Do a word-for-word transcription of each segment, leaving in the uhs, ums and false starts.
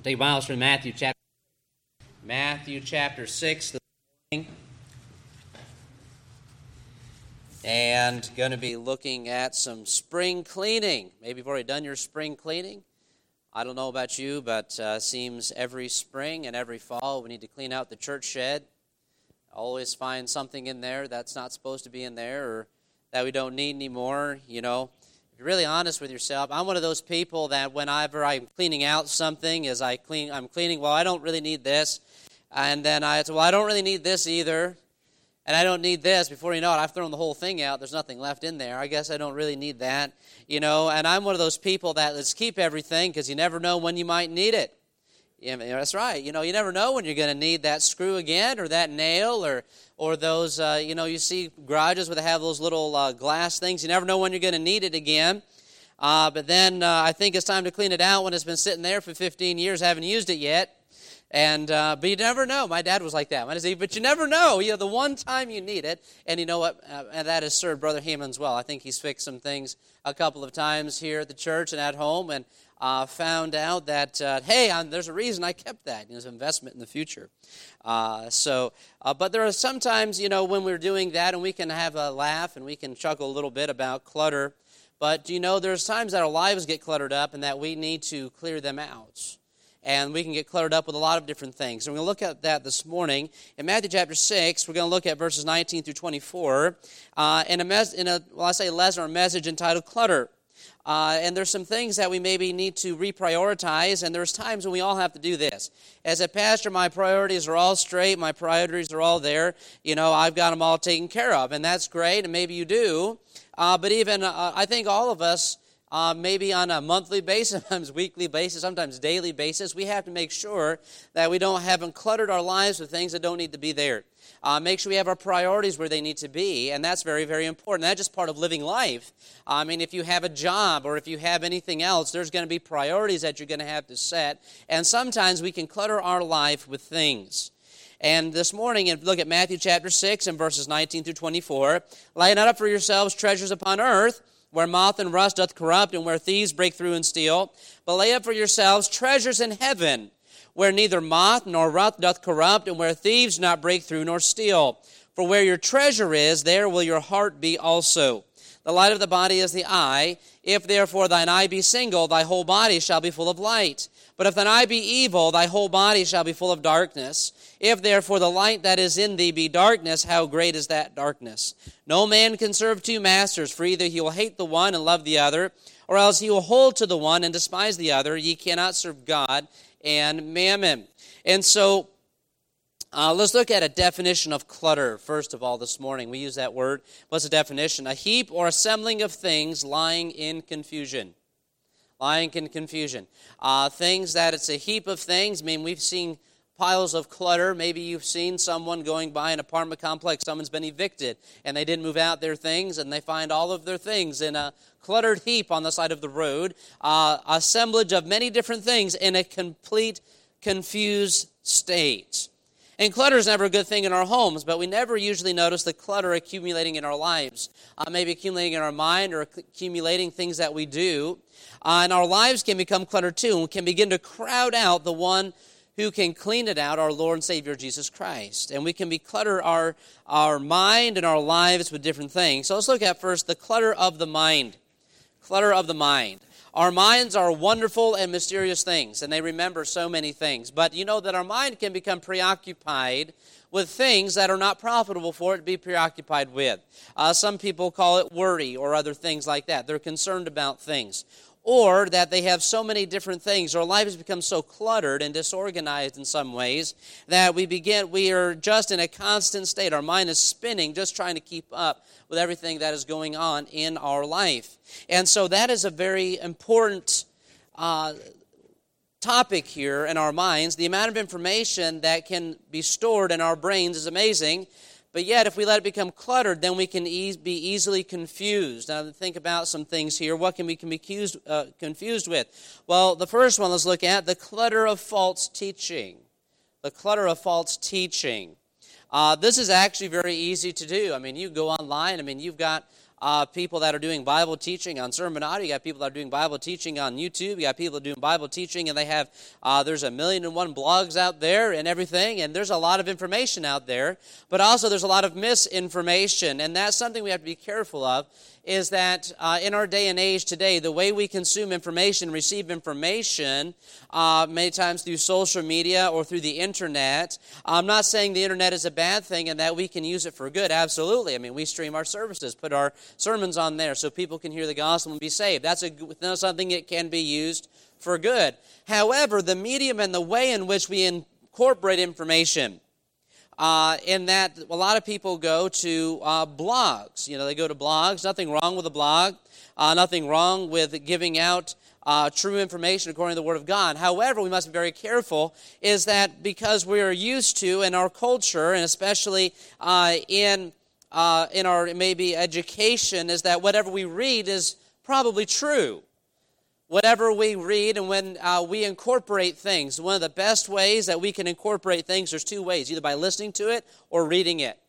Take your Bibles from Matthew chapter Matthew chapter six this morning. And going to be looking at some spring cleaning. Maybe you've already done your spring cleaning. I don't know about you, but uh, seems every spring and every fall we need to clean out the church shed. Always find something in there that's not supposed to be in there or that we don't need anymore, you know. If you're really honest with yourself, I'm one of those people that whenever I'm cleaning out something, as I clean, I'm cleaning, well, I don't really need this. And then I say, well, I don't really need this either. And I don't need this. Before you know it, I've thrown the whole thing out. There's nothing left in there. I guess I don't really need that. You know, and I'm one of those people that let's keep everything because you never know when you might need it. Yeah, that's right. You know, you never know when you're going to need that screw again or that nail or or those, uh, you know, you see garages where they have those little uh, glass things. You never know when you're going to need it again. Uh, but then uh, I think it's time to clean it out when it's been sitting there for fifteen years, haven't used it yet. And uh, but you never know. My dad was like that. But you never know. You know, the one time you need it, and you know what? Uh, and that has served Brother Hammons well. I think he's fixed some things a couple of times here at the church and at home, and uh, found out that uh, hey, I'm, there's a reason I kept that. There's an investment in the future. Uh, so, uh, but there are sometimes, you know, when we're doing that, and we can have a laugh and we can chuckle a little bit about clutter. But you know, there's times that our lives get cluttered up, and that we need to clear them out. And we can get cluttered up with a lot of different things. And we're going to look at that this morning. In Matthew chapter six, we're going to look at verses nineteen through twenty-four. Uh, in a, mes- in a well, I say lesson or message entitled Clutter. Uh, and there's some things that we maybe need to reprioritize, and there's times when we all have to do this. As a pastor, my priorities are all straight. My priorities are all there. You know, I've got them all taken care of, and that's great, and maybe you do. Uh, but even, uh, I think all of us, Uh, maybe on a monthly basis, sometimes weekly basis, sometimes daily basis, we have to make sure that we don't haven't cluttered our lives with things that don't need to be there. Uh, make sure we have our priorities where they need to be, and that's very, very important. That's just part of living life. I mean, if you have a job or if you have anything else, there's going to be priorities that you're going to have to set, and sometimes we can clutter our life with things. And this morning, if you look at Matthew chapter six and verses nineteen through twenty-four, lay not up for yourselves treasures upon earth, where moth and rust doth corrupt, and where thieves break through and steal. But lay up for yourselves treasures in heaven, where neither moth nor rust doth corrupt, and where thieves not break through nor steal. For where your treasure is, there will your heart be also. The light of the body is the eye. If therefore thine eye be single, thy whole body shall be full of light. But if thine eye be evil, thy whole body shall be full of darkness. If therefore the light that is in thee be darkness, how great is that darkness? No man can serve two masters, for either he will hate the one and love the other, or else he will hold to the one and despise the other. Ye cannot serve God and mammon. And so, Uh, let's look at a definition of clutter, first of all, this morning. We use that word. What's the definition? A heap or assembling of things lying in confusion. Lying in confusion. Uh, things that it's a heap of things. I mean, we've seen piles of clutter. Maybe you've seen someone going by an apartment complex. Someone's been evicted, and they didn't move out their things, and they find all of their things in a cluttered heap on the side of the road. Uh, assemblage of many different things in a complete confused state. And clutter is never a good thing in our homes, but we never usually notice the clutter accumulating in our lives. Uh, maybe accumulating in our mind or accumulating things that we do. Uh, and our lives can become cluttered too and can begin to crowd out the one who can clean it out, our Lord and Savior Jesus Christ. And we can be clutter our, our mind and our lives with different things. So let's look at first the clutter of the mind. Clutter of the mind. Our minds are wonderful and mysterious things, and they remember so many things. But you know that our mind can become preoccupied with things that are not profitable for it to be preoccupied with. Uh, some people call it worry or other things like that. They're concerned about things. Or that they have so many different things. Our lives become so cluttered and disorganized in some ways that we begin, we are just in a constant state. Our mind is spinning, just trying to keep up with everything that is going on in our life. And so that is a very important uh, topic here in our minds. The amount of information that can be stored in our brains is amazing. But yet, if we let it become cluttered, then we can e- be easily confused. Now, think about some things here. What can we can be accused, uh, confused with? Well, the first one, let's look at the clutter of false teaching. The clutter of false teaching. Uh, this is actually very easy to do. I mean, you go online. I mean, you've got uh, people that are doing Bible teaching on Sermon Audio. You got people that are doing Bible teaching on YouTube. You got people that are doing Bible teaching, and they have, uh, there's a million and one blogs out there and everything, and there's a lot of information out there. But also there's a lot of misinformation, and that's something we have to be careful of, is that uh, in our day and age today, the way we consume information, receive information, uh, many times through social media or through the internet. I'm not saying the internet is a bad thing and that we can use it for good. Absolutely. I mean, we stream our services, put our sermons on there so people can hear the gospel and be saved. That's a, that's something that can be used for good. However, the medium and the way in which we incorporate information, Uh, in that a lot of people go to uh, blogs. You know, they go to blogs. Nothing wrong with a blog. Uh, nothing wrong with giving out uh, true information according to the Word of God. However, we must be very careful is that because we are used to in our culture, and especially uh, in uh, in our maybe education, is that whatever we read is probably true. Whatever we read and when uh, we incorporate things, one of the best ways that we can incorporate things, there's two ways, either by listening to it or reading it.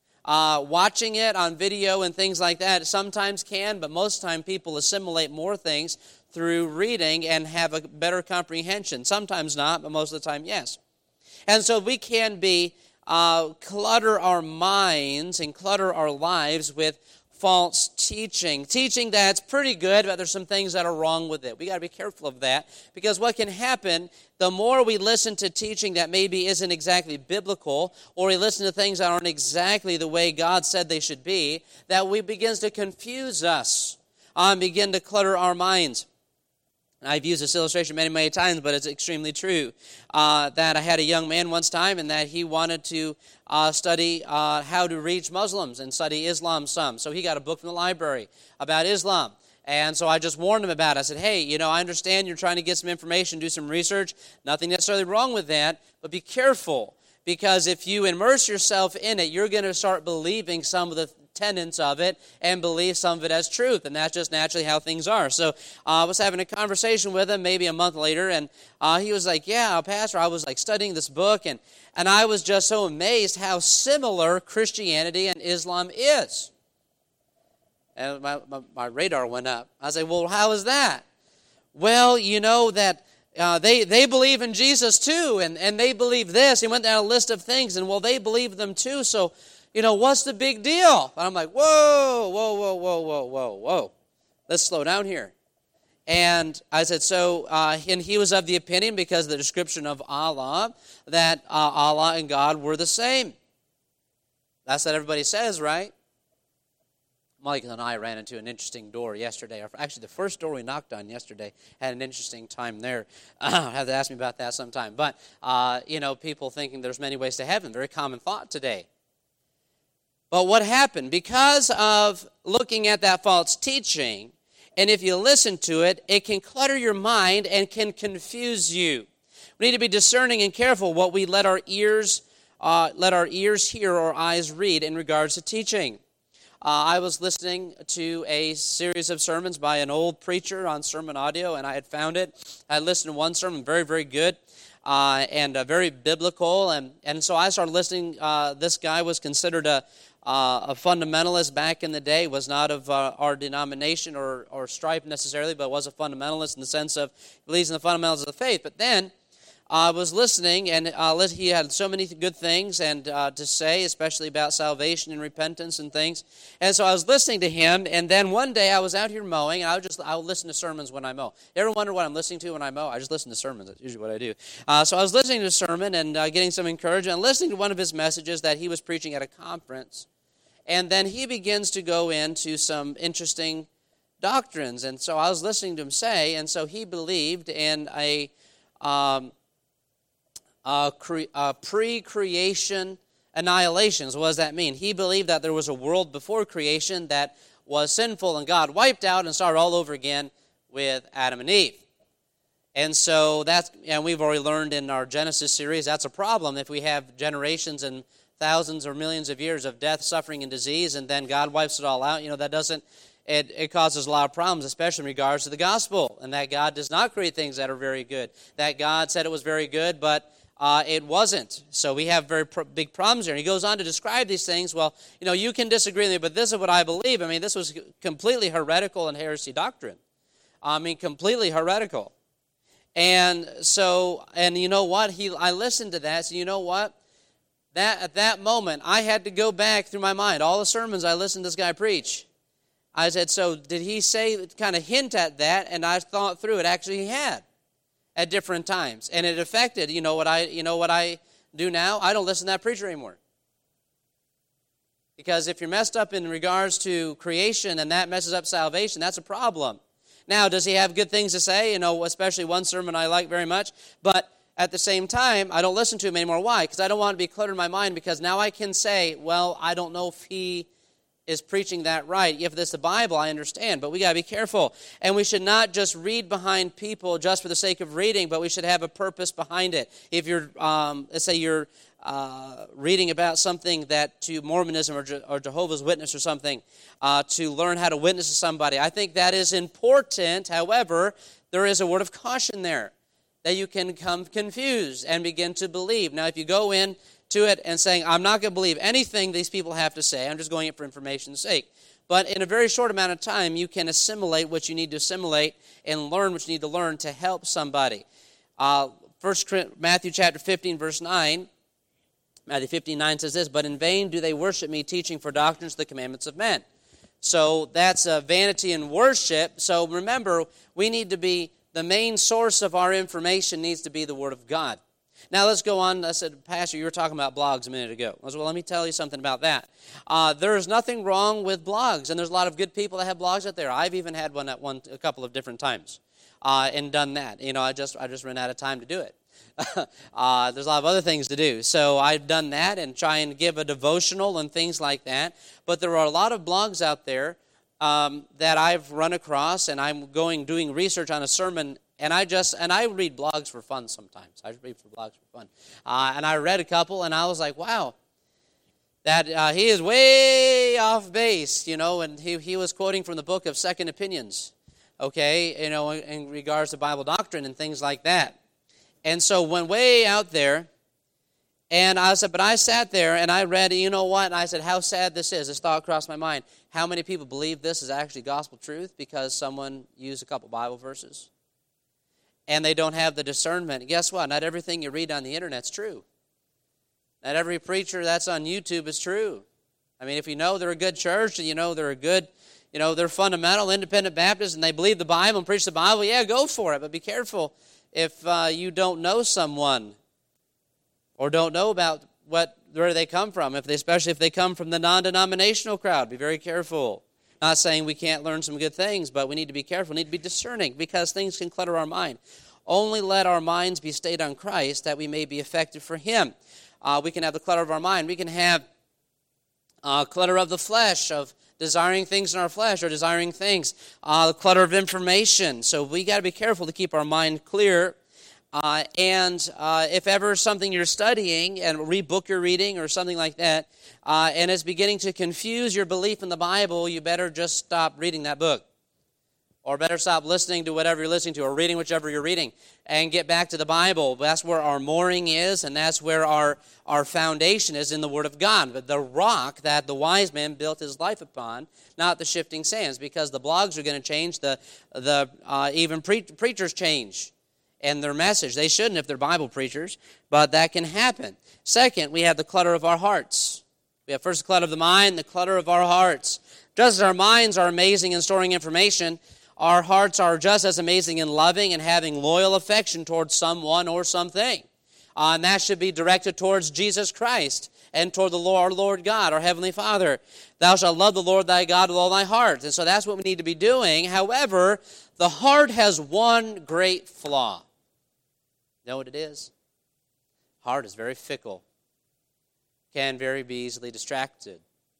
Uh, watching it on video and things like that sometimes can, but most of the time people assimilate more things through reading and have a better comprehension. Sometimes not, but most of the time, yes. And so we can be, uh, clutter our minds and clutter our lives with false teaching. Teaching that's pretty good, but there's some things that are wrong with it. We got to be careful of that, because what can happen, the more we listen to teaching that maybe isn't exactly biblical, or we listen to things that aren't exactly the way God said they should be, that we begins to confuse us and begin to clutter our minds. I've used this illustration many, many times, but it's extremely true. Uh, that I had a young man once time, and that he wanted to uh, study uh, how to reach Muslims and study Islam some. So he got a book from the library about Islam. And so I just warned him about it. I said, hey, you know, I understand you're trying to get some information, do some research. Nothing necessarily wrong with that, but be careful. Because if you immerse yourself in it, you're going to start believing some of the tenets of it and believe some of it as truth. And that's just naturally how things are. So uh, I was having a conversation with him maybe a month later, and uh, he was like, yeah, Pastor, I was like studying this book, and, and I was just so amazed how similar Christianity and Islam is. And my, my, my radar went up. I said, well, how is that? Well, you know that Uh, they, they believe in Jesus too, and, and they believe this. He went down a list of things, and well, they believe them too, so, you know, what's the big deal? And I'm like, whoa, whoa, whoa, whoa, whoa, whoa, whoa. Let's slow down here. And I said, so, uh, and he was of the opinion, because of the description of Allah, that uh, Allah and God were the same. That's what everybody says, right? Mike and I ran into an interesting door yesterday. Actually, the first door we knocked on yesterday had an interesting time there. Uh, have to ask me about that sometime. But, uh, you know, people thinking there's many ways to heaven. Very common thought today. But what happened? Because of looking at that false teaching, and if you listen to it, it can clutter your mind and can confuse you. We need to be discerning and careful what we let our ears, uh, let our ears hear or eyes read in regards to teaching. Uh, I was listening to a series of sermons by an old preacher on Sermon Audio, and I had found it. I listened to one sermon, very, very good, uh, and uh, very biblical, and, and so I started listening. Uh, this guy was considered a, uh, a fundamentalist back in the day, was not of uh, our denomination or, or stripe necessarily, but was a fundamentalist in the sense of believes in the fundamentals of the faith. But then I was listening, and uh, he had so many good things and uh, to say, especially about salvation and repentance and things. And so I was listening to him, and then one day I was out here mowing, and I would just I would listen to sermons when I mow. You ever wonder what I'm listening to when I mow? I just listen to sermons. That's usually what I do. Uh, so I was listening to a sermon and uh, getting some encouragement, and listening to one of his messages that he was preaching at a conference. And then he begins to go into some interesting doctrines. And so I was listening to him say, and so he believed in a Um, Uh, cre- uh, pre-creation annihilation. So what does that mean? He believed that there was a world before creation that was sinful, and God wiped out and started all over again with Adam and Eve. And so that's, and we've already learned in our Genesis series, that's a problem if we have generations and thousands or millions of years of death, suffering, and disease, and then God wipes it all out. You know, that doesn't, it, it causes a lot of problems, especially in regards to the gospel, and that God does not create things that are very good. That God said it was very good, but Uh, it wasn't. So we have very pr- big problems here. And he goes on to describe these things. Well, you know, you can disagree with me, but this is what I believe. I mean, this was completely heretical and heresy doctrine. I mean, completely heretical. And so, and you know what? He, I listened to that. So you know what? That at that moment, I had to go back through my mind all the sermons I listened to this guy preach. I said, so did he say, kind of hint at that? And I thought through it. Actually, he had at different times, and it affected. You know what I, you know what I do now? I don't listen to that preacher anymore. Because if you're messed up in regards to creation and that messes up salvation, that's a problem. Now, does he have good things to say? You know, especially one sermon I like very much, but at the same time, I don't listen to him anymore. Why? Because I don't want to be cluttered in my mind, because now I can say, well, I don't know if he is preaching that right. If this is the Bible, I understand, but we got to be careful. And we should not just read behind people just for the sake of reading, but we should have a purpose behind it. If you're, um, let's say you're uh, reading about something that to Mormonism or, Je- or Jehovah's Witness or something, uh, to learn how to witness to somebody, I think that is important. However, there is a word of caution there, that you can come confused and begin to believe. Now, if you go in to it and saying, I'm not going to believe anything these people have to say, I'm just going it for information's sake. But in a very short amount of time, you can assimilate what you need to assimilate and learn what you need to learn to help somebody. Uh, First Matthew chapter fifteen, verse nine, Matthew fifteen, nine says this, but in vain do they worship me, teaching for doctrines the commandments of men. So that's uh, vanity and worship. So remember, we need to be, the main source of our information needs to be the Word of God. Now let's go on. I said, Pastor, you were talking about blogs a minute ago. I said, well, let me tell you something about that. Uh, there is nothing wrong with blogs, and there's a lot of good people that have blogs out there. I've even had one at one a couple of different times uh, and done that. You know, I just I just ran out of time to do it. uh, there's a lot of other things to do. So I've done that and try and give a devotional and things like that. But there are a lot of blogs out there um, that I've run across, and I'm going doing research on a sermon. And I just, and I read blogs for fun sometimes. I read for blogs for fun. Uh, and I read a couple, and I was like, wow, that uh, he is way off base, you know, and he, he was quoting from the book of Second Opinions, okay, you know, in, in regards to Bible doctrine and things like that. And so went way out there, and I said, but I sat there, and I read, you know what, and I said, how sad this is. This thought crossed my mind. How many people believe this is actually gospel truth because someone used a couple Bible verses? And they don't have the discernment. Guess what? Not everything you read on the internet's true. Not every preacher that's on YouTube is true. I mean, if you know they're a good church, and you know they're a good, you know, they're fundamental, independent Baptists, and they believe the Bible and preach the Bible, yeah, go for it. But be careful if uh, you don't know someone or don't know about what where they come from, if they, especially if they come from the non-denominational crowd. Be very careful. Not saying we can't learn some good things, but we need to be careful. We need to be discerning because things can clutter our mind. Only let our minds be stayed on Christ that we may be effective for Him. Uh, we can have the clutter of our mind. We can have uh, clutter of the flesh, of desiring things in our flesh or desiring things. Uh, the clutter of information. So we got to be careful to keep our mind clear. Uh, and uh, if ever something you're studying and read book you're reading or something like that, uh, and it's beginning to confuse your belief in the Bible, you better just stop reading that book. Or better stop listening to whatever you're listening to or reading whichever you're reading and get back to the Bible. That's where our mooring is, and that's where our, our foundation is in the Word of God. But the rock that the wise man built his life upon, not the shifting sands, because the blogs are going to change, the, the uh, even pre- preachers change. And their message. They shouldn't if they're Bible preachers, but that can happen. Second, we have the clutter of our hearts. We have first the clutter of the mind, the clutter of our hearts. Just as our minds are amazing in storing information, our hearts are just as amazing in loving and having loyal affection towards someone or something. Uh, and that should be directed towards Jesus Christ and toward the Lord, our Lord God, our Heavenly Father. Thou shalt love the Lord thy God with all thy heart. And so that's what we need to be doing. However, the heart has one great flaw. You know what it is? Heart is very fickle. Can very be easily distracted.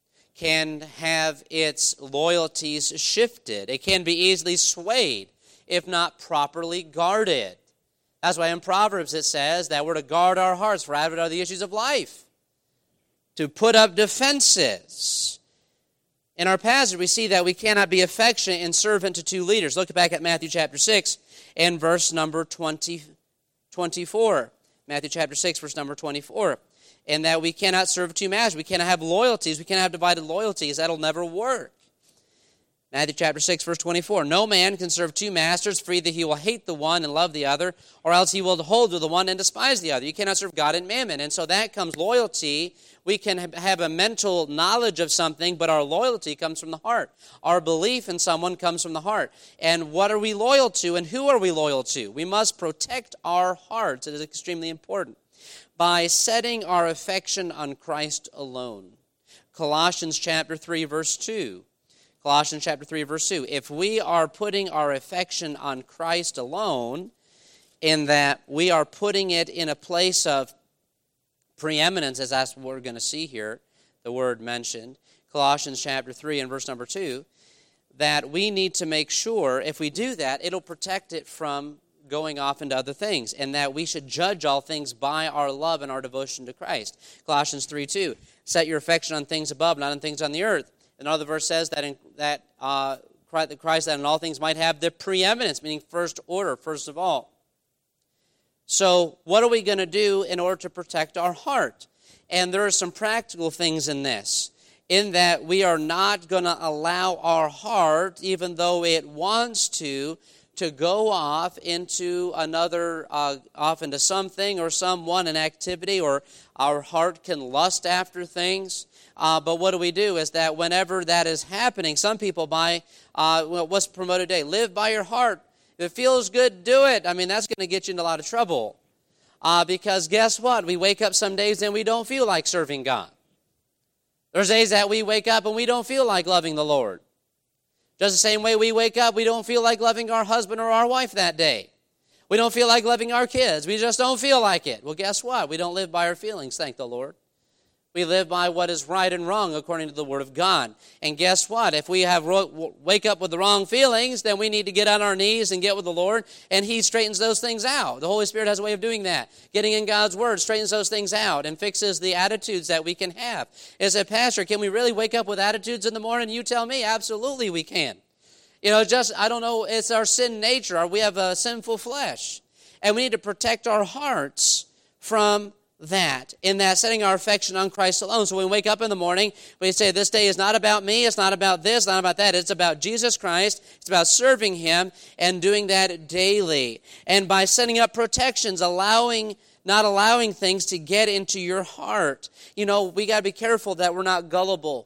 Can have its loyalties shifted. It can be easily swayed if not properly guarded. That's why in Proverbs it says that we're to guard our hearts, for out of it are the issues of life. To put up defenses. In our passage we see that we cannot be affectionate and servant to two leaders. Look back at Matthew chapter six and verse number twenty. twenty-four. Matthew chapter six, verse number twenty-four. And that we cannot serve two masters. We cannot have loyalties. We cannot have divided loyalties. That'll never work. Matthew chapter six, verse twenty-four. No man can serve two masters, for either he will hate the one and love the other, or else he will hold to the one and despise the other. You cannot serve God and mammon. And so that comes loyalty. We can have a mental knowledge of something, but our loyalty comes from the heart. Our belief in someone comes from the heart. And what are we loyal to, and who are we loyal to? We must protect our hearts. It is extremely important. By setting our affection on Christ alone. Colossians chapter three, verse two. Colossians chapter three, verse two. If we are putting our affection on Christ alone, in that we are putting it in a place of preeminence, as that's what we're going to see here, the word mentioned, Colossians chapter three and verse number two, that we need to make sure, if we do that, it'll protect it from going off into other things, and that we should judge all things by our love and our devotion to Christ. Colossians three two, set your affection on things above, not on things on the earth. Another verse says that in, that uh, Christ that in all things might have the preeminence, meaning first order, first of all. So what are we going to do in order to protect our heart? And there are some practical things in this, in that we are not going to allow our heart, even though it wants to, to go off into another, uh, off into something or someone, an activity, or our heart can lust after things. Uh, but what do we do is that whenever that is happening, some people by, uh, well, what's promoted today? Live by your heart. If it feels good, do it. I mean, that's going to get you into a lot of trouble. Uh, because guess what? We wake up some days and we don't feel like serving God. There's days that we wake up and we don't feel like loving the Lord. Just the same way we wake up, we don't feel like loving our husband or our wife that day. We don't feel like loving our kids. We just don't feel like it. Well, guess what? We don't live by our feelings, thank the Lord. We live by what is right and wrong according to the Word of God. And guess what? If we have wake up with the wrong feelings, then we need to get on our knees and get with the Lord, and He straightens those things out. The Holy Spirit has a way of doing that. Getting in God's Word straightens those things out and fixes the attitudes that we can have. As a pastor, can we really wake up with attitudes in the morning? You tell me. Absolutely we can. You know, just, I don't know, it's our sin nature. We have a sinful flesh. And we need to protect our hearts from that, in that setting our affection on Christ alone. So when we wake up in the morning, we say, this day is not about me, it's not about this, not about that. It's about Jesus Christ. It's about serving Him and doing that daily. And by setting up protections, allowing, not allowing things to get into your heart. You know, we got to be careful that we're not gullible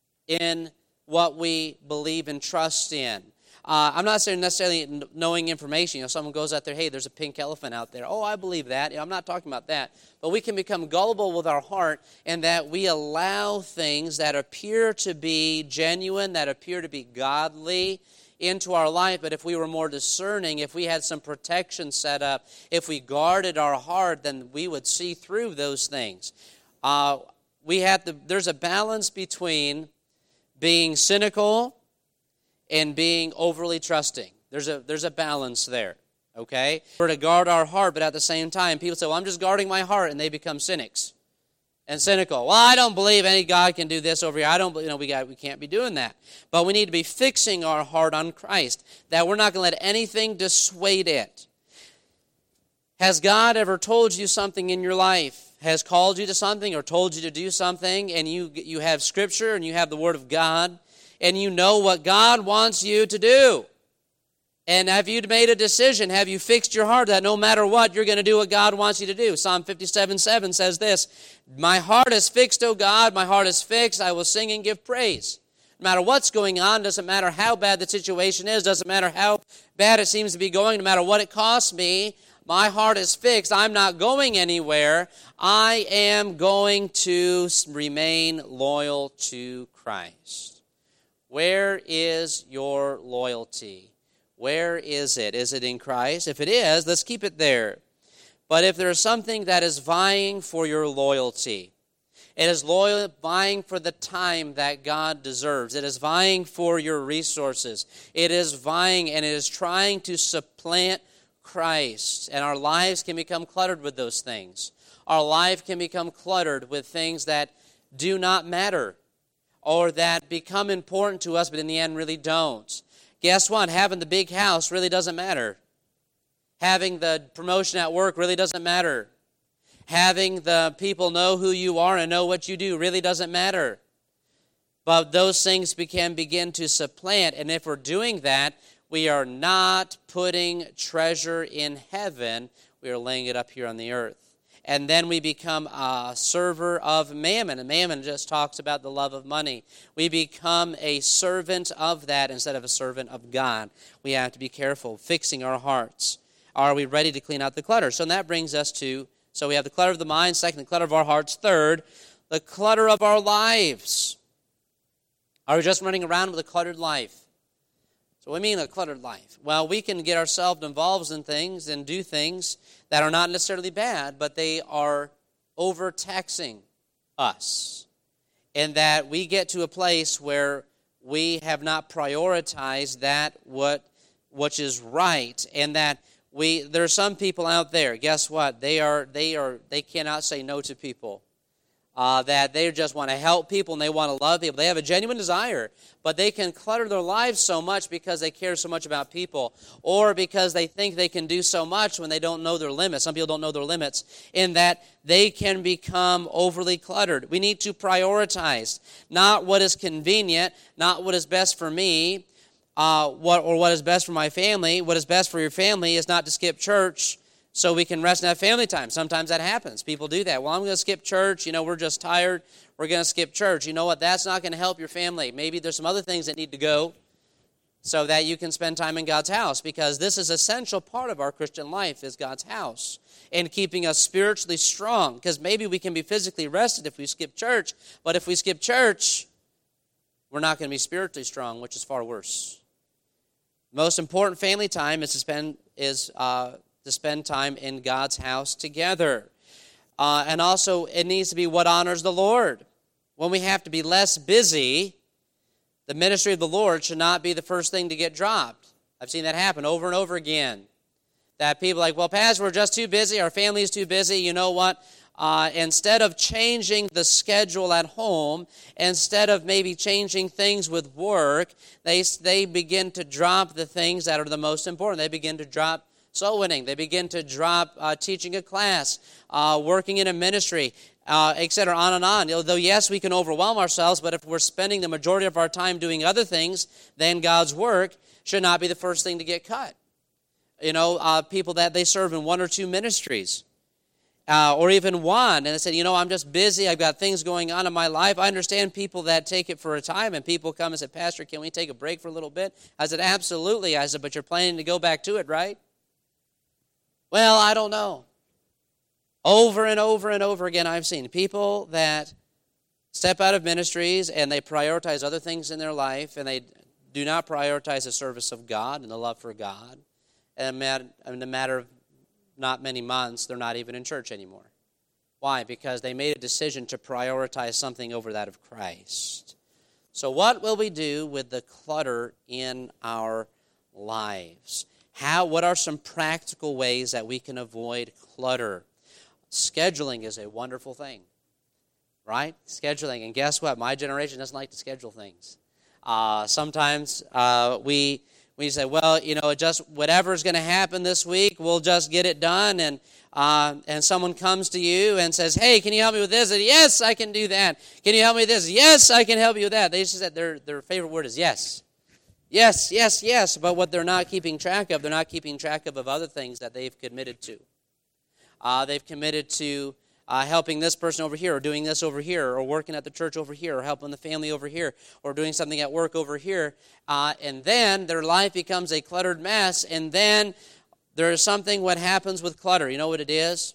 in what we believe and trust in. Uh, I'm not saying necessarily knowing information. You know, someone goes out there, hey, there's a pink elephant out there. Oh, I believe that. You know, I'm not talking about that. But we can become gullible with our heart, and that we allow things that appear to be genuine, that appear to be godly into our life. But if we were more discerning, if we had some protection set up, if we guarded our heart, then we would see through those things. Uh, we have to, there's a balance between being cynical and being overly trusting. There's a there's a balance there, okay? We're to guard our heart, but at the same time, people say, well, I'm just guarding my heart, and they become cynics and cynical. Well, I don't believe any God can do this over here. I don't, you know, we got we can't be doing that. But we need to be fixing our heart on Christ, that we're not going to let anything dissuade it. Has God ever told you something in your life? Has called you to something or told you to do something, and you you have Scripture and you have the Word of God, and you know what God wants you to do? And have you made a decision? Have you fixed your heart that no matter what, you're going to do what God wants you to do? Psalm fifty-seven seven says this, my heart is fixed, O God, my heart is fixed, I will sing and give praise. No matter what's going on, doesn't matter how bad the situation is, doesn't matter how bad it seems to be going, no matter what it costs me, my heart is fixed. I'm not going anywhere. I am going to remain loyal to Christ. Where is your loyalty? Where is it? Is it in Christ? If it is, let's keep it there. But if there's something that is vying for your loyalty, it is loyal, vying for the time that God deserves. It is vying for your resources. It is vying and it is trying to supplant Christ. And our lives can become cluttered with those things. Our life can become cluttered with things that do not matter or that become important to us but in the end really don't. Guess what? Having the big house really doesn't matter. Having the promotion at work really doesn't matter. Having the people know who you are and know what you do really doesn't matter. But those things can begin to supplant, and if we're doing that, we are not putting treasure in heaven. We are laying it up here on the earth. And then we become a server of mammon. And mammon just talks about the love of money. We become a servant of that instead of a servant of God. We have to be careful, fixing our hearts. Are we ready to clean out the clutter? So that brings us to, so we have the clutter of the mind. Second, the clutter of our hearts. Third, the clutter of our lives. Are we just running around with a cluttered life? So what do we mean a cluttered life? Well, we can get ourselves involved in things and do things that are not necessarily bad, but they are overtaxing us. And that we get to a place where we have not prioritized that what which is right, and that we there are some people out there, guess what? They are they are they cannot say no to people. Uh, that they just want to help people and they want to love people. They have a genuine desire, but they can clutter their lives so much because they care so much about people, or because they think they can do so much when they don't know their limits. Some people don't know their limits, in that they can become overly cluttered. We need to prioritize not what is convenient, not what is best for me, uh, what or what is best for my family. What is best for your family is not to skip church so we can rest and have family time. Sometimes that happens. People do that. Well, I'm going to skip church. You know, we're just tired. We're going to skip church. You know what? That's not going to help your family. Maybe there's some other things that need to go so that you can spend time in God's house, because this is an essential part of our Christian life, is God's house, and keeping us spiritually strong, because maybe we can be physically rested if we skip church, but if we skip church, we're not going to be spiritually strong, which is far worse. Most important family time is to spend is uh, to spend time in God's house together. Uh, and also, it needs to be what honors the Lord. When we have to be less busy, the ministry of the Lord should not be the first thing to get dropped. I've seen that happen over and over again. That people are like, well, Pastor, we're just too busy. Our family is too busy. You know what? Uh, instead of changing the schedule at home, instead of maybe changing things with work, they, they begin to drop the things that are the most important. They begin to drop soul winning. They begin to drop uh, teaching a class, uh, working in a ministry, uh, et cetera, on and on. Though, yes, we can overwhelm ourselves, but if we're spending the majority of our time doing other things, then God's work should not be the first thing to get cut. You know, uh, people that they serve in one or two ministries, uh, or even one, and they said, you know, I'm just busy. I've got things going on in my life. I understand people that take it for a time, and people come and say, Pastor, can we take a break for a little bit? I said, absolutely. I said, but you're planning to go back to it, right? Well, I don't know. Over and over and over again, I've seen people that step out of ministries and they prioritize other things in their life, and they do not prioritize the service of God and the love for God. And in a matter of not many months, they're not even in church anymore. Why? Because they made a decision to prioritize something over that of Christ. So what will we do with the clutter in our lives? How? What are some practical ways that we can avoid clutter? Scheduling is a wonderful thing, right? Scheduling. And guess what? My generation doesn't like to schedule things. Uh, sometimes uh, we we say, well, you know, just whatever's going to happen this week, we'll just get it done. And uh, and someone comes to you and says, hey, can you help me with this? And yes, I can do that. Can you help me with this? Yes, I can help you with that. They just said their their favorite word is yes. Yes, yes, yes, but what they're not keeping track of, they're not keeping track of, of other things that they've committed to. Uh, they've committed to uh, helping this person over here, or doing this over here, or working at the church over here, or helping the family over here, or doing something at work over here. Uh, and then their life becomes a cluttered mess, and then there is something what happens with clutter. You know what it is?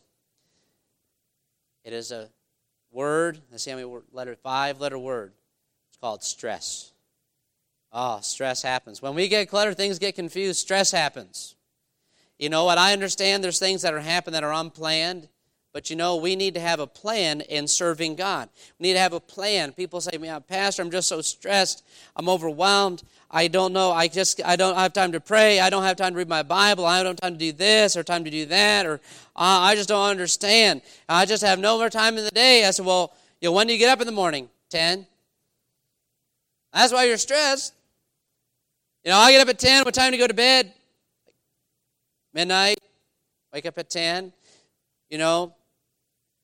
It is a word, let's see how many letter, five-letter word. It's called stress. Oh, stress happens. When we get cluttered, things get confused, stress happens. You know what? I understand there's things that are happening that are unplanned, but you know, we need to have a plan in serving God. We need to have a plan. People say, "Man, Pastor, I'm just so stressed. I'm overwhelmed. I don't know. I just I don't have time to pray. I don't have time to read my Bible. I don't have time to do this or time to do that, or uh, I just don't understand. I just have no more time in the day." I said, "Well, you know, when do you get up in the morning? ten? That's why you're stressed. You know, I get up at ten. What time to go to bed? Midnight. Wake up at ten. You know,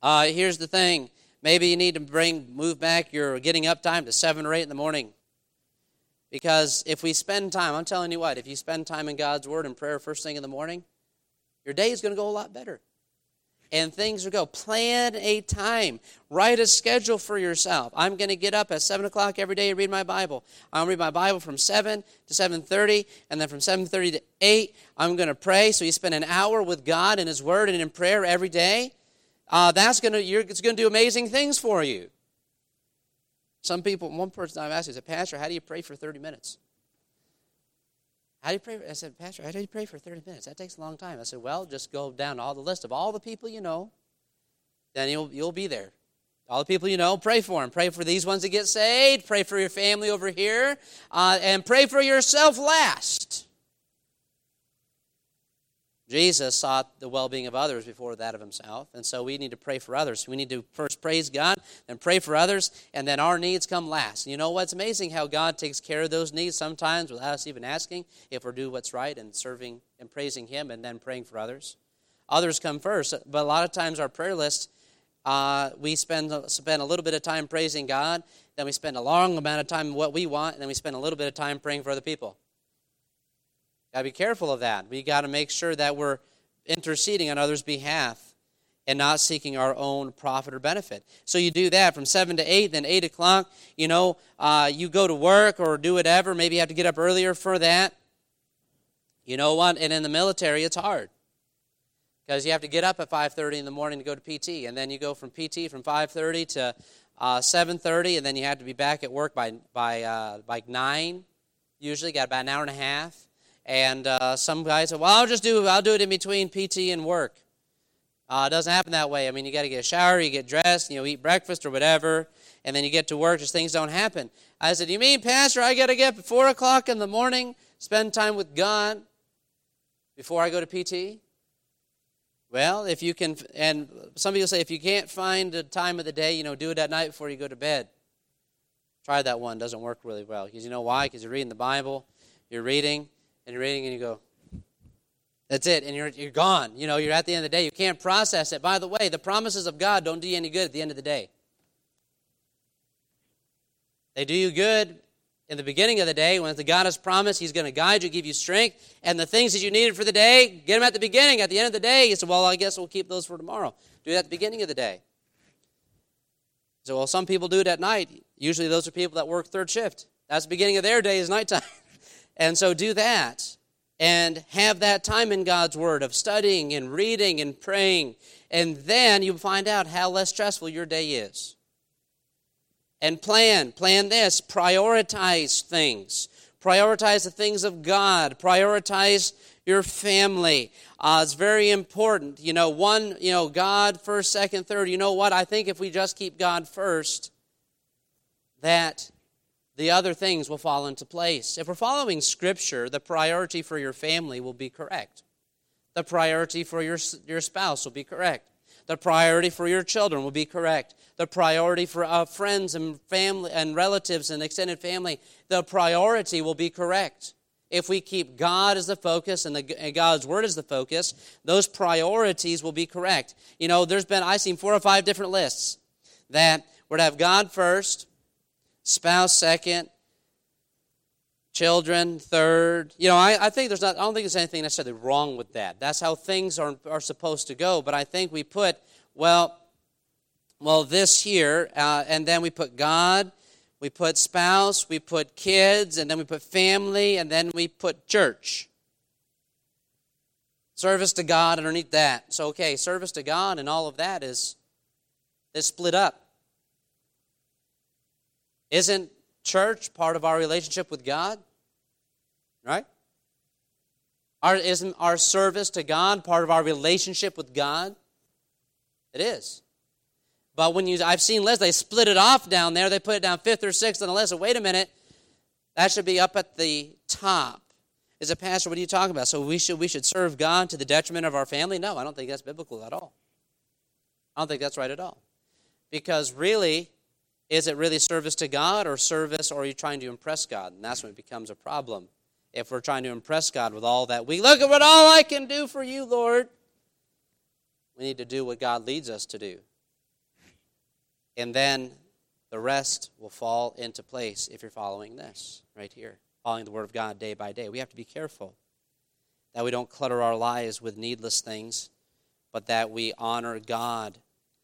Uh, here's the thing. Maybe you need to bring move back your getting up time to seven or eight in the morning. Because if we spend time, I'm telling you what, if you spend time in God's Word and prayer first thing in the morning, your day is going to go a lot better. And things will go. Plan a time. Write a schedule for yourself. I'm going to get up at seven o'clock every day and read my Bible. I'll read my Bible from seven to seven thirty, and then from seven thirty to eight, I'm going to pray. So you spend an hour with God in His Word and in prayer every day. Uh, that's going to, you're, it's going to do amazing things for you. Some people, one person I've asked, he said, Pastor, how do you pray for thirty minutes? How do you pray? I said, Pastor, how do you pray for thirty minutes? That takes a long time. I said, well, just go down all the list of all the people you know. Then you'll you'll be there. All the people you know, pray for them. Pray for these ones that get saved. Pray for your family over here. Uh, and pray for yourself last. Jesus sought the well-being of others before that of himself. And so we need to pray for others. We need to first praise God, then pray for others, and then our needs come last. And you know what's amazing? How God takes care of those needs sometimes without us even asking if we're doing what's right and serving and praising Him and then praying for others. Others come first. But a lot of times our prayer list, uh, we spend, spend a little bit of time praising God, then we spend a long amount of time on what we want, and then we spend a little bit of time praying for other people. Got to be careful of that. We got to make sure that we're interceding on others' behalf and not seeking our own profit or benefit. So you do that from seven to eight, then eight o'clock, you know, uh, you go to work or do whatever. Maybe you have to get up earlier for that. You know what? And in the military, it's hard because you have to get up at five thirty in the morning to go to P T. And then you go from P T from five thirty to uh, seven thirty, and then you have to be back at work by, by, uh, by nine. Usually got about an hour and a half. And uh, some guys say, well, I'll just do I'll do it in between P T and work. Uh, it doesn't happen that way. I mean, you got to get a shower, you get dressed, you know, eat breakfast or whatever, and then you get to work. Just things don't happen. I said, you mean, Pastor, I got to get up at four o'clock in the morning, spend time with God before I go to P T? Well, if you can, and some people say if you can't find a time of the day, you know, do it at night before you go to bed. Try that one. Doesn't work really well. Because you know why? Because you're reading the Bible, you're reading, and you're reading, and you go, that's it, and you're you're gone. You know, you're at the end of the day. You can't process it. By the way, the promises of God don't do you any good at the end of the day. They do you good in the beginning of the day when the God has promised He's going to guide you, give you strength, and the things that you needed for the day, get them at the beginning. At the end of the day, you say, well, I guess we'll keep those for tomorrow. Do it at the beginning of the day. So, well, some people do it at night. Usually those are people that work third shift. That's the beginning of their day is nighttime. And so do that and have that time in God's Word of studying and reading and praying. And then you'll find out how less stressful your day is. And plan. Plan this. Prioritize things. Prioritize the things of God. Prioritize your family. Uh, it's very important. You know, one, you know, God first, second, third. You know what? I think if we just keep God first, that the other things will fall into place. If we're following Scripture, the priority for your family will be correct. The priority for your, your spouse will be correct. The priority for your children will be correct. The priority for uh, friends and family and relatives and extended family, the priority will be correct. If we keep God as the focus and, the, and God's Word as the focus, those priorities will be correct. You know, there's been, I've seen four or five different lists that we're to have God first, spouse second, children third. You know, I, I think there's not, I don't think there's anything necessarily wrong with that. That's how things are, are supposed to go. But I think we put, well, well, this here, uh, and then we put God, we put spouse, we put kids, and then we put family, and then we put church. Service to God underneath that. So, okay, service to God and all of that is, is split up. Isn't church part of our relationship with God? Right? Our, isn't our service to God part of our relationship with God? It is. But when you, I've seen lists, they split it off down there. They put it down fifth or sixth on the list. So wait a minute. That should be up at the top. Is it, Pastor, what are you talking about? So we should we should serve God to the detriment of our family? No, I don't think that's biblical at all. I don't think that's right at all. Because really, is it really service to God or service, or are you trying to impress God? And that's when it becomes a problem. If we're trying to impress God with all that, we look at what all I can do for you, Lord. We need to do what God leads us to do. And then the rest will fall into place if you're following this right here, following the Word of God day by day. We have to be careful that we don't clutter our lives with needless things, but that we honor God.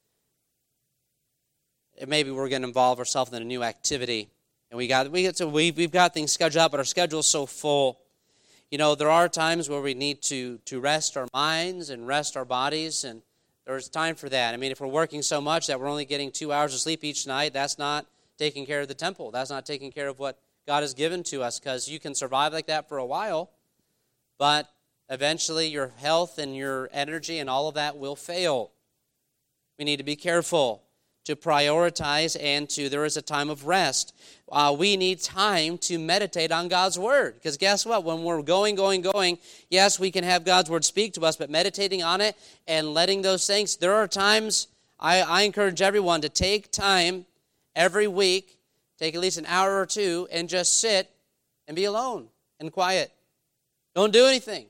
And maybe we're going to involve ourselves in a new activity, and we got we get to we we've got things scheduled out, but our schedule is so full. You know, there are times where we need to to rest our minds and rest our bodies, and there's time for that. I mean, if we're working so much that we're only getting two hours of sleep each night, that's not taking care of the temple. That's not taking care of what God has given to us, because you can survive like that for a while, but eventually your health and your energy and all of that will fail. We need to be careful to prioritize and to, there is a time of rest. Uh, we need time to meditate on God's Word. Because guess what? When we're going, going, going, yes, we can have God's Word speak to us, but meditating on it and letting those things, there are times, I, I encourage everyone to take time every week, take at least an hour or two, and just sit and be alone and quiet. Don't do anything.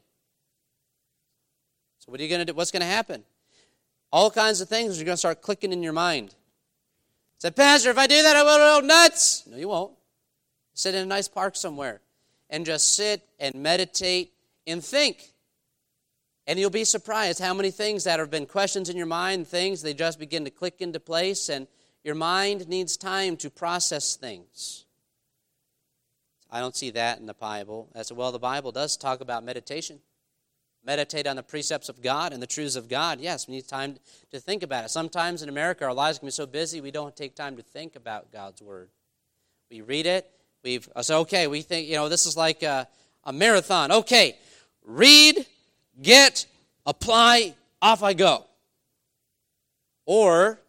So what are you going to do? What's going to happen? All kinds of things are going to start clicking in your mind. Say, Pastor, if I do that, I will go nuts. No, you won't. Sit in a nice park somewhere and just sit and meditate and think. And you'll be surprised how many things that have been questions in your mind, things, they just begin to click into place, and your mind needs time to process things. I don't see that in the Bible. I said, well, the Bible does talk about meditation. Meditate on the precepts of God and the truths of God. Yes, we need time to think about it. Sometimes in America, our lives can be so busy, we don't take time to think about God's Word. We read it. We've said, okay, we think, you know, this is like a, a marathon. Okay, read, get, apply, off I go. Or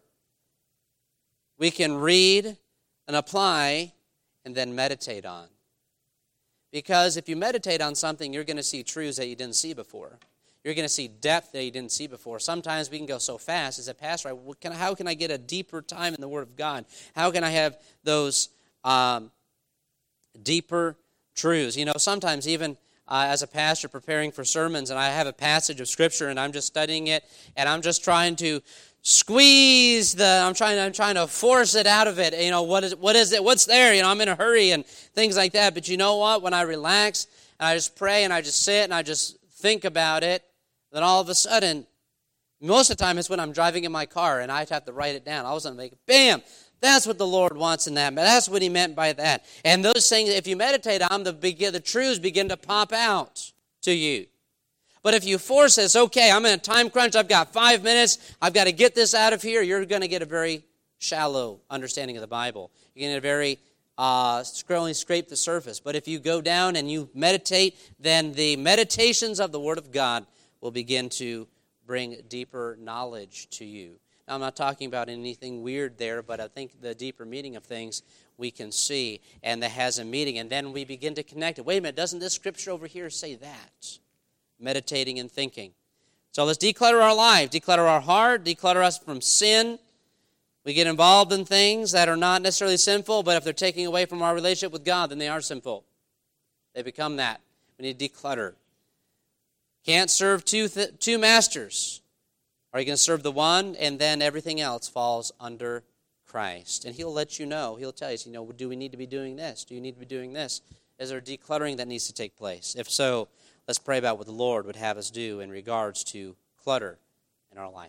we can read and apply and then meditate on. Because if you meditate on something, you're going to see truths that you didn't see before. You're going to see depth that you didn't see before. Sometimes we can go so fast. As a pastor, I, what can, how can I get a deeper time in the Word of God? How can I have those um, deeper truths? You know, sometimes even uh, as a pastor preparing for sermons, and I have a passage of Scripture, and I'm just studying it, and I'm just trying to squeeze the, I'm trying, I'm trying to force it out of it. You know, what is, what is it? What's there? You know, I'm in a hurry and things like that. But you know what? When I relax and I just pray and I just sit and I just think about it, then all of a sudden, most of the time it's when I'm driving in my car and I have to write it down. All of a sudden, make bam! That's what the Lord wants in that. That's what He meant by that. And those things, if you meditate on them, the, the truths begin to pop out to you. But if you force this, okay, I'm in a time crunch, I've got five minutes, I've got to get this out of here, you're going to get a very shallow understanding of the Bible. You're going to get a very, uh, only scrape the surface. But if you go down and you meditate, then the meditations of the Word of God will begin to bring deeper knowledge to you. Now, I'm not talking about anything weird there, but I think the deeper meaning of things we can see, and that has a meaning, and then we begin to connect it. Wait a minute, doesn't this scripture over here say that? Meditating and thinking. So let's declutter our life, declutter our heart, declutter us from sin. We get involved in things that are not necessarily sinful, but if they're taking away from our relationship with God, then they are sinful. They become that. We need to declutter. Can't serve two th- two masters. Are you going to serve the one, and then everything else falls under Christ? And He'll let you know. He'll tell you, you know, do we need to be doing this? Do you need to be doing this? Is there decluttering that needs to take place? If so, let's pray about what the Lord would have us do in regards to clutter in our life.